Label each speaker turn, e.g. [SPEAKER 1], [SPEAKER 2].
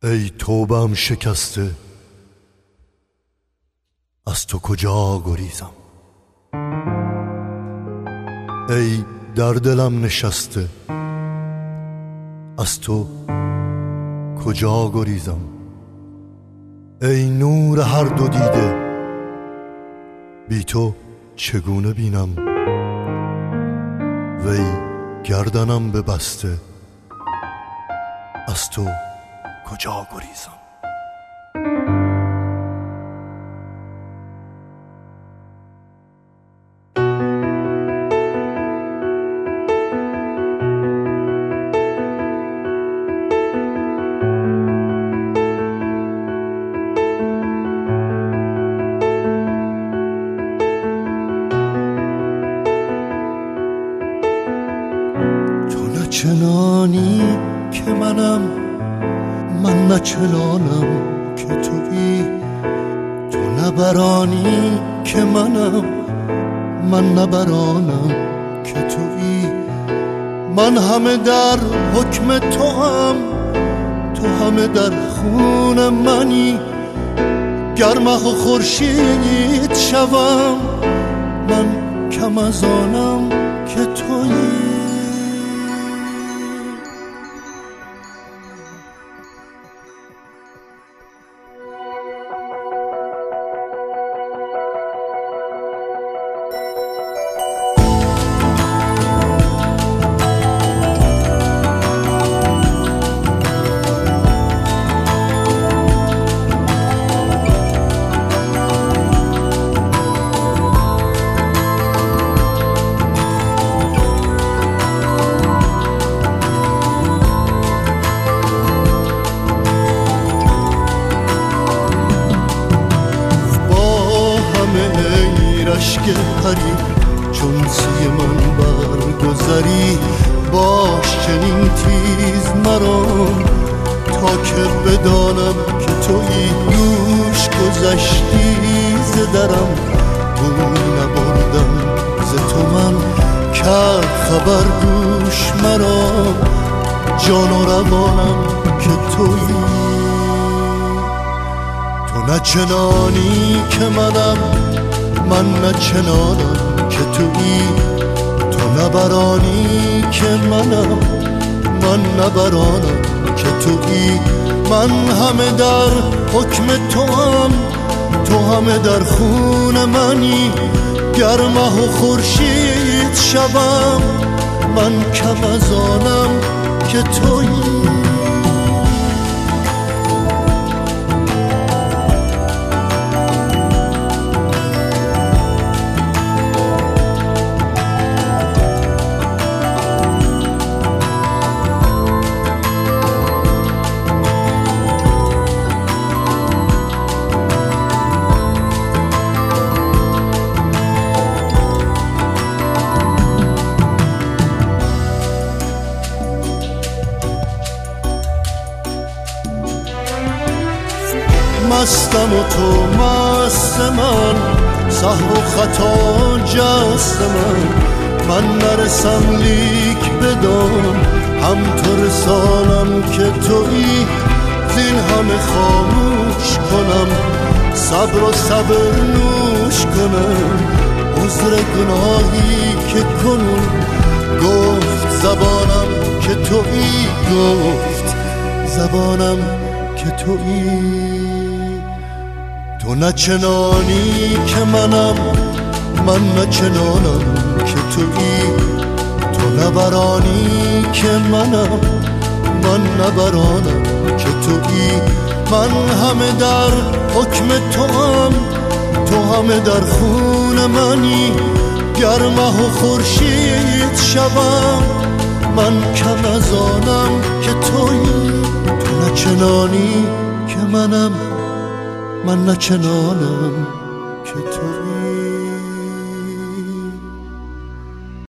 [SPEAKER 1] ای توبه‌ام شکسته، از تو کجا گریزم؟ ای در دلم نشسته، از تو کجا گریزم؟ ای نور هر دو دیده، بی تو چگونه بینم؟ وی گردنم ببسته، از تو کجا گریزم؟ تو نه چنانی که منم، من نه چنانم که تویی. تو نه برانی که منم، من نه برانم که تویی. من همه در حکم تو هم، تو همه در خون منی. گر مه و خورشید شوم، من کم از آنم که تویی. اشک پری چون سوی من برگذری، باش چنین تیز مرا تا که بدانم که تویی. دوش گذشتی ز درم، بوی نبردم ز تو من. کرد خبر دوش مرا جان و روانم که تویی. تو نه چنانی که منم، من نه چنانم که تویی. تو نه برانی که منم، من نه برانم که تویی. من همه در حکم تو هم، تو همه در خون منی. گر مه و خورشید شوم، من کم از آنم که تویی. مستم و تو مست من، سهو و خطا جست من نرسم لیک بدان، هم تو رسانم که تویی. زین همه خاموش کنم، صبر و صبر نوش کنم. عذر گناهی که کنون گفت زبانم که تویی. گفت زبانم که تویی. تو نه چنانی که منم، من نه چنانم که تویی. تو نه برانی که منم، من نه برانم که تویی. من همه در حکم تو هم، تو همه در خون منی. گر مه و خورشید شوم، من کم از آنم که تویی. تو نه چنانی که منم، من نه چنانم